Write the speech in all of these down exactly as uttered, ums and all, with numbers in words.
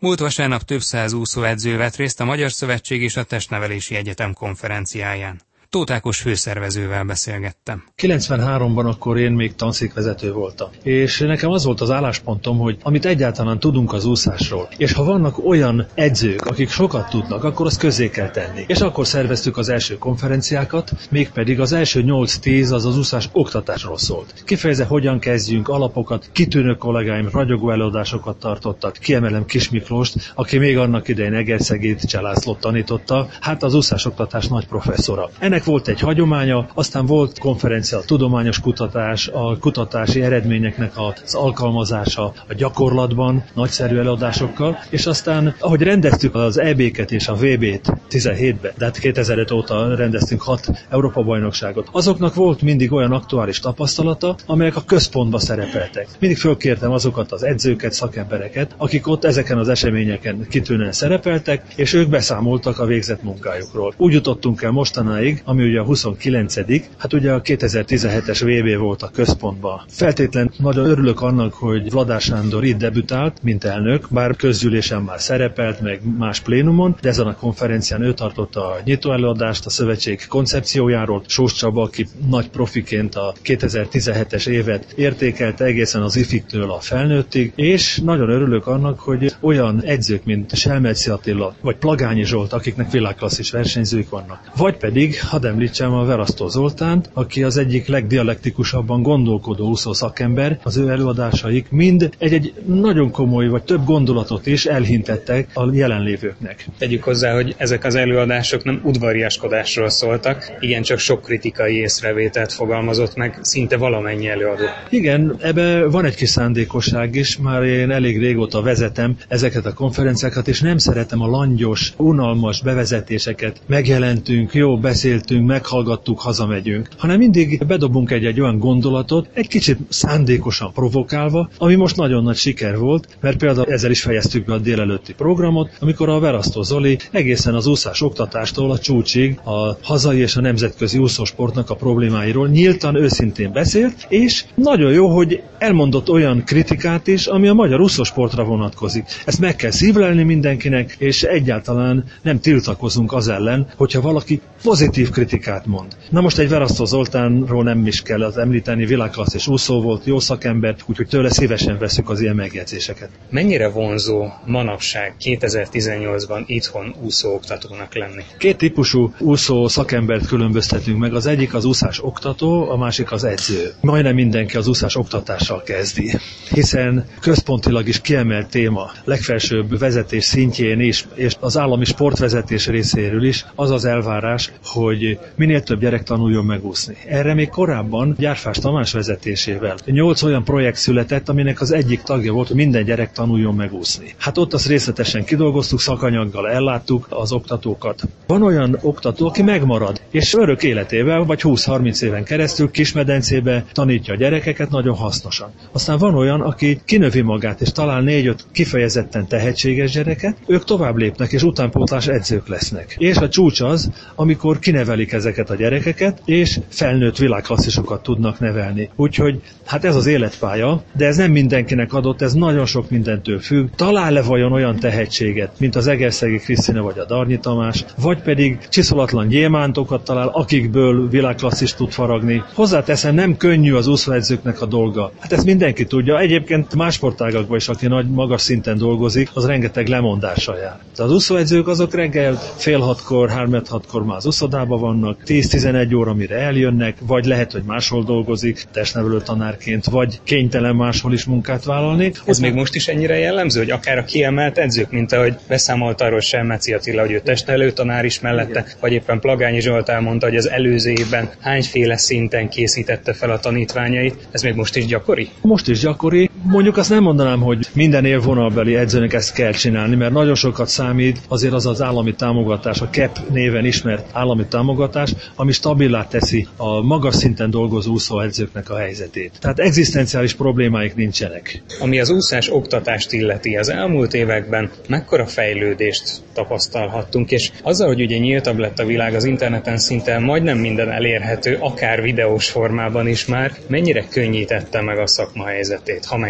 Múlt vasárnap több száz úszóedző vett részt a Magyar Szövetség és a Testnevelési Egyetem konferenciáján. Tóth Ákos főszervezővel beszélgettem. kilencvenháromban akkor én még tanszékvezető voltam. És nekem az volt az álláspontom, hogy amit egyáltalán tudunk az úszásról, és ha vannak olyan edzők, akik sokat tudnak, akkor azt közzé kell tenni. És akkor szerveztük az első konferenciákat, mégpedig az első nyolc-tíz az az úszás oktatásról szólt. Kifejezve hogyan kezdjünk, alapokat, kitűnő kollégáim ragyogó előadásokat tartottak. Kiemelem Kis Miklóst, aki még annak idején Egerszegét Cselászlót tanította, hát az úszásoktatás nagy professzora. Ennek volt egy hagyománya, aztán volt konferencia a tudományos kutatás, a kutatási eredményeknek az alkalmazása a gyakorlatban, nagyszerű előadásokkal, és aztán, ahogy rendeztük az é bé-ket és a vé bét tizenhétben, de hát kétezer-öt óta rendeztünk hat Európa-bajnokságot, azoknak volt mindig olyan aktuális tapasztalata, amelyek a központba szerepeltek. Mindig fölkértem azokat az edzőket, szakembereket, akik ott ezeken az eseményeken kitűnően szerepeltek, és ők beszámoltak a végzett munkájukról. Úgy jutottunk el mostanáig, ami ugye a huszonkilencedik hát ugye a kétezer-tizenhetes vé bé volt a központban. Feltétlen nagyon örülök annak, hogy Vladár Sándor itt debütált, mint elnök, bár közgyűlésen már szerepelt, meg más plénumon, de ezen a konferencián ő tartotta a nyitó előadást a szövetség koncepciójáról. Sós Csaba, aki nagy profiként a kétezer-tizenhetes évet értékelte egészen az ifiktől a felnőttig, és nagyon örülök annak, hogy olyan edzők, mint Selmeci Attila, vagy Plagányi Zsolt, akiknek világklasszis versenyzők vannak, vagy pedig hadd említsem a Verasztó Zoltánt, aki az egyik legdialektikusabban gondolkodó úszó szakember, az ő előadásaik mind egy-egy nagyon komoly, vagy több gondolatot is elhintettek a jelenlévőknek. Tegyük hozzá, hogy ezek az előadások nem udvariaskodásról szóltak, igencsak sok kritikai észrevételt fogalmazott meg szinte valamennyi előadó. Igen, ebbe van egy kis szándékosság is, már én elég régóta vezetem ezeket a konferenciákat, és nem szeretem a langyos, unalmas bevezetéseket. Megjelentünk, jó, beszéltünk, meghallgattuk, hazamegyünk, hanem mindig bedobunk egy-egy olyan gondolatot, egy kicsit szándékosan provokálva, ami most nagyon nagy siker volt, mert például ezzel is fejeztük be a délelőtti programot, amikor a Verasztó Zoli egészen az úszás oktatástól a csúcsig a hazai és a nemzetközi úszósportnak a problémáiról nyíltan, őszintén beszélt, és nagyon jó, hogy elmondott olyan kritikát is, ami a magyar úszósportra vonatkozik. Ezt meg kell szívlelni mindenkinek, és egyáltalán nem tiltakozunk az ellen, hogyha valaki pozitív kritikát mond. Na most egy Verasztó Zoltánról nem is kell az említeni, világklasszis úszó volt, jó szakember, úgyhogy tőle szívesen veszük az ilyen megjegyzéseket. Mennyire vonzó manapság kétezer-tizennyolcban itthon úszóoktatónak lenni? Két típusú úszó szakembert különböztetünk meg, az egyik az úszás oktató, a másik az edző. Majdnem mindenki az úszás oktatással kezdi, hiszen központilag is kiemelt téma, legfelsőbb vezetés szintjén is, és az állami sportvezetés részéről is az az elvárás, hogy minél több gyerek tanuljon megúszni. Erre még korábban Gyárfás Tamás vezetésével nyolc olyan projekt született, aminek az egyik tagja volt, hogy minden gyerek tanuljon megúszni. Hát ott azt részletesen kidolgoztuk, szakanyaggal elláttuk az oktatókat. Van olyan oktató, aki megmarad, és örök életével, vagy húsz-harminc éven keresztül kismedencébe tanítja a gyerekeket nagyon hasznosan. Aztán van olyan, aki kinövi magát, és talál négy-öt kifejezetten tehetséges gyereket, ők tovább lépnek, és utánpótlás edzők lesznek. És a csúcs az, amikor kinevelik ezeket a gyerekeket, és felnőtt világklasszisokat tudnak nevelni. Úgyhogy hát ez az életpálya, de ez nem mindenkinek adott, ez nagyon sok mindentől függ. Talál-e vajon olyan tehetséget, mint az Egerszegi Krisztina vagy a Darnyi Tamás, vagy pedig csiszolatlan gyémántokat talál, akikből világklasszist tud faragni. Hozzáteszem, nem könnyű az úszóedzőknek a dolga. Hát ezt mindenki tudja. Egyébként más sportágakban is, aki nagy magas szinten dolgozik, az rengeteg lemondással jár. De az úszóedzők azok reggel fél hatkor, három hatkor már az úszodában vannak, tíz-tizenegy óra mire eljönnek, vagy lehet, hogy máshol dolgozik, testnevelő tanárként, vagy kénytelen máshol is munkát vállalni. Ez még most is ennyire jellemző, hogy akár a kiemelt edzők, mint ahogy beszámolt arról Selmeci Attila, hogy ő testnevelő tanár is mellette, igen. Vagy éppen Plagányi Zsolt elmondta, hogy az előző évben hányféle szinten készítette fel a tanítványait. Ez még most is gyakori? Most is gyakori. Mondjuk azt nem mondanám, hogy minden élvonalbeli edzőnek ezt kell csinálni, mert nagyon sokat számít azért az az állami támogatás, a ká e pé néven ismert állami támogatás, ami stabilá teszi a magas szinten dolgozó úszóedzőknek a helyzetét. Tehát egzisztenciális problémáik nincsenek. Ami az úszás oktatást illeti, az elmúlt években mekkora fejlődést tapasztalhattunk, és azzal, hogy ugye nyíltabb lett a világ, az interneten szinte majdnem minden elérhető, akár videós formában is már, mennyire könnyítette meg a szakma helyzetét, ha meg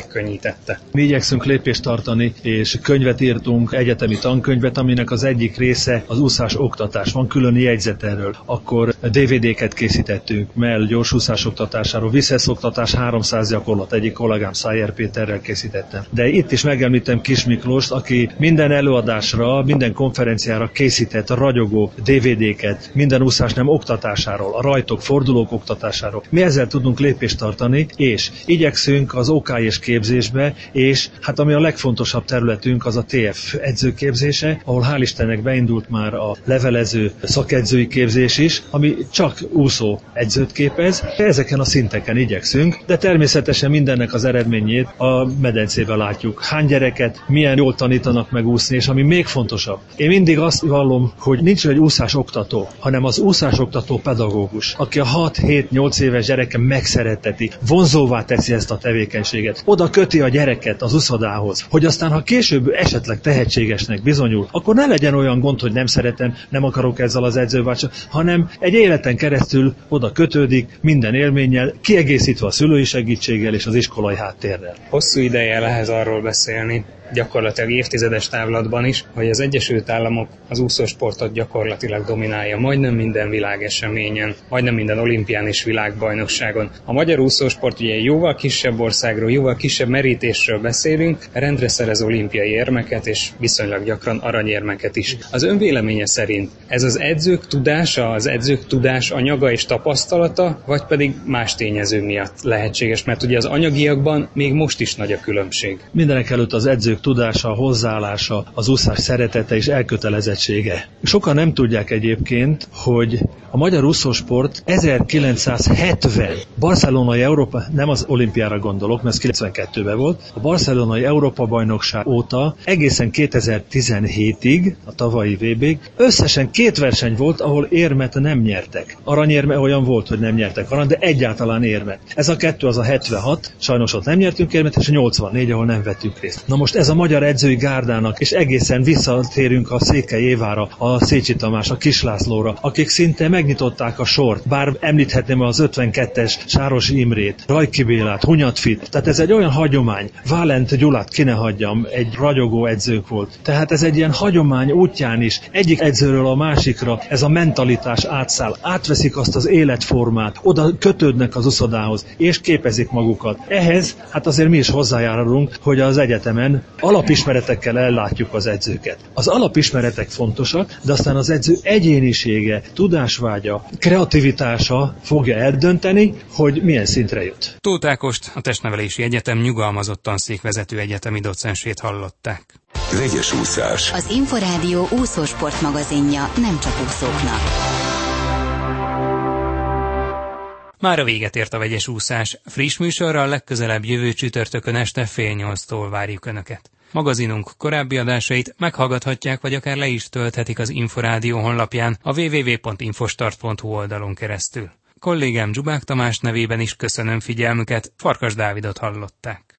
megkönnyítette. Mi igyekszünk lépést tartani, és könyvet írtunk, egyetemi tankönyvet, aminek az egyik része az úszás oktatás. Van külön jegyzet erről. Akkor dé vé dé-ket készítettünk Mell gyorsúszás oktatásáról, Viszesz oktatás háromszáz gyakorlat, egyik kollégám Szájer Péterrel készítettem. De itt is megemlítem Kis Miklóst, aki minden előadásra, minden konferenciára készített ragyogó dé vé dé-ket, minden úszás nem oktatásáról, a rajtok, fordulók oktatásáról. Mi ezzel tudunk lépést tartani, és igyekszünk az o ká és képzésbe, és hát ami a legfontosabb területünk, az a té ef edzőképzése, ahol hál' Istennek beindult már a levelező szakedzői képzés is, ami csak úszó edzőt képez. Ezeken a szinteken igyekszünk, de természetesen mindennek az eredményét a medencébe látjuk. Hány gyereket, milyen jól tanítanak meg úszni, és ami még fontosabb. Én mindig azt vallom, hogy nincs egy úszás oktató, hanem az úszás oktató pedagógus, aki a hat-hét-nyolc éves gyereke megszeretteti, vonzóvá teszi ezt a tevékenységet, oda köti a gyereket az úszodához, hogy aztán, ha később esetleg tehetségesnek bizonyul, akkor ne legyen olyan gond, hogy nem szeretem, nem akarok ezzel az edzővel, hanem egy életen keresztül oda kötődik minden élménnyel, kiegészítve a szülői segítséggel és az iskolai háttérrel. Hosszú ideje lehet arról beszélni, gyakorlatilag évtizedes távlatban is, hogy az Egyesült Államok az úszósportot gyakorlatilag dominálja majdnem minden világeseményen, majdnem minden olimpián és világbajnokságon. A magyar úszósport ugye jóval kisebb országról, jóval kisebb merítésről beszélünk, rendre szerez olimpiai érmeket és viszonylag gyakran aranyérmeket is. Az ön véleménye szerint ez az edzők tudása, az edzők tudás anyaga és tapasztalata, vagy pedig más tényező miatt lehetséges, mert ugye az anyagiakban még most is nagy a különbség. Mindenek előtt az edzők tudása, hozzáállása, az úszás szeretete és elkötelezettsége. Sokan nem tudják egyébként, hogy a magyar úszósport ezerkilencszázhetven barcelonai Európa, nem az olimpiára gondolok, mert ez kilencvenkettőben volt, a barcelonai Európa-bajnokság óta egészen kétezer-tizenhétig, a tavalyi vé bég, összesen két verseny volt, ahol érmet nem nyertek. Aranyérme olyan volt, hogy nem nyertek arany, de egyáltalán érmet. Ez a kettő az a hetvenhat, sajnos ott nem nyertünk érmet, és a nyolcvannégy, ahol nem vettünk részt. Na most ez a magyar edzői gárdának, és egészen visszatérünk a Székely Évára, a Szécsi Tamás, a Kis Lászlóra, akik szinte megnyitották a sort, bár említhetném az ötvenkettes Sáros Imrét, Rajki Bélát, Hunyadfit, tehát ez egy olyan hagyomány. Válent Gyulát ki ne hagyjam, egy ragyogó edzők volt. Tehát ez egy ilyen hagyomány útján is, egyik edzőről a másikra ez a mentalitás átszáll, átveszik azt az életformát, oda kötődnek az uszodához, és képezik magukat. Ehhez hát azért mi is hozzájárulunk, hogy az egyetemen alapismeretekkel ellátjuk az edzőket. Az alapismeretek fontosak, de aztán az edző egyénisége, tudásvágya, kreativitása fogja eldönteni, hogy milyen szintre jut. Tóth Ákost, a Testnevelési Egyetem nyugalmazott tanszékvezető egyetemi docensét hallották. Vegyes úszás. Az Inforádió úszósport magazinja nem csak úszóknak. Már a véget ért a Vegyes úszás. Friss műsorral legközelebb jövő csütörtökön este fél nyolctól várjuk Önöket. Magazinunk korábbi adásait meghallgathatják, vagy akár le is tölthetik az Inforádió honlapján a double-u double-u double-u pont infostart pont hu oldalon keresztül. Kollégám Zsubák Tamás nevében is köszönöm figyelmüket, Farkas Dávidot hallották.